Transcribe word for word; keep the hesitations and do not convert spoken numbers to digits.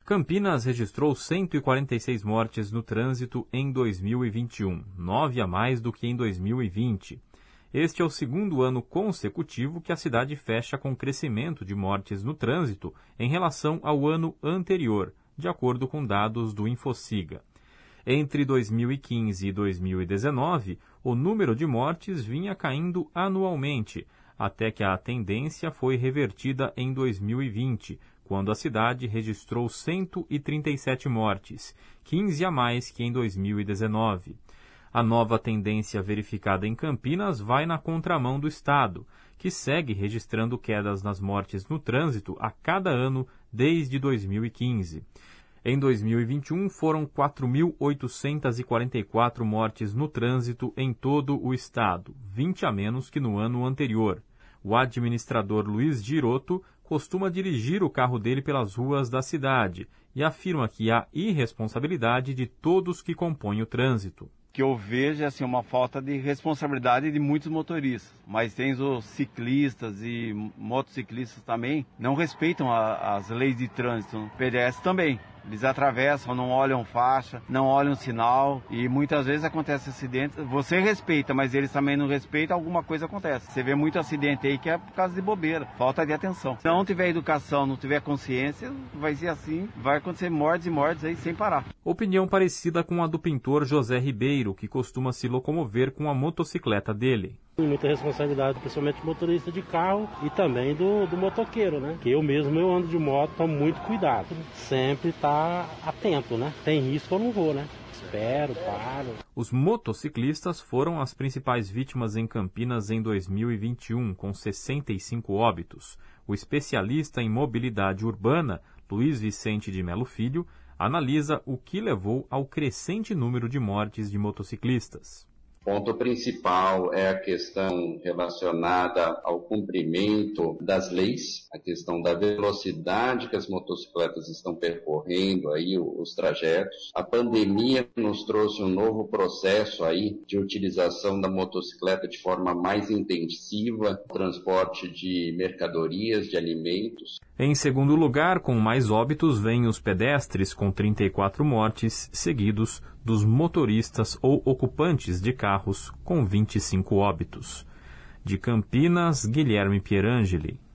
Campinas registrou cento e quarenta e seis mortes no trânsito em dois mil e vinte e um, nove a mais do que em dois mil e vinte. Este é o segundo ano consecutivo que a cidade fecha com crescimento de mortes no trânsito em relação ao ano anterior, de acordo com dados do Infociga. Entre dois mil e quinze e dois mil e dezenove, o número de mortes vinha caindo anualmente, até que a tendência foi revertida em dois mil e vinte, quando a cidade registrou cento e trinta e sete mortes, quinze a mais que em dois mil e dezenove. A nova tendência verificada em Campinas vai na contramão do estado, que segue registrando quedas nas mortes no trânsito a cada ano desde dois mil e quinze. Em dois mil e vinte e um, foram quatro mil oitocentas e quarenta e quatro mortes no trânsito em todo o estado, vinte a menos que no ano anterior. O administrador Luiz Giroto costuma dirigir o carro dele pelas ruas da cidade e afirma que há irresponsabilidade de todos que compõem o trânsito. O que eu vejo é assim, uma falta de responsabilidade de muitos motoristas, mas tem os ciclistas e motociclistas também, não respeitam a, as leis de trânsito, P D S também. Eles atravessam, não olham faixa, não olham sinal e muitas vezes acontece acidente. Você respeita, mas eles também não respeitam, alguma coisa acontece. Você vê muito acidente aí que é por causa de bobeira, falta de atenção. Se não tiver educação, não tiver consciência, vai ser assim, vai acontecer mortes e mortes aí sem parar. Opinião parecida com a do pintor José Ribeiro, que costuma se locomover com a motocicleta dele. Muita responsabilidade, principalmente do motorista de carro e também do, do motoqueiro, né? Que eu mesmo, eu ando de moto, tomo muito cuidado. Sempre tá atento, né? Tem risco, eu não vou, né? Espero, paro. Os motociclistas foram as principais vítimas em Campinas em dois mil e vinte e um, com sessenta e cinco óbitos. O especialista em mobilidade urbana, Luiz Vicente de Melo Filho, analisa o que levou ao crescente número de mortes de motociclistas. O ponto principal é a questão relacionada ao cumprimento das leis, a questão da velocidade que as motocicletas estão percorrendo aí os trajetos. A pandemia nos trouxe um novo processo aí de utilização da motocicleta de forma mais intensiva, transporte de mercadorias, de alimentos. Em segundo lugar, com mais óbitos, vêm os pedestres, com trinta e quatro mortes, seguidos dos motoristas ou ocupantes de carros, com vinte e cinco óbitos. De Campinas, Guilherme Pierangeli.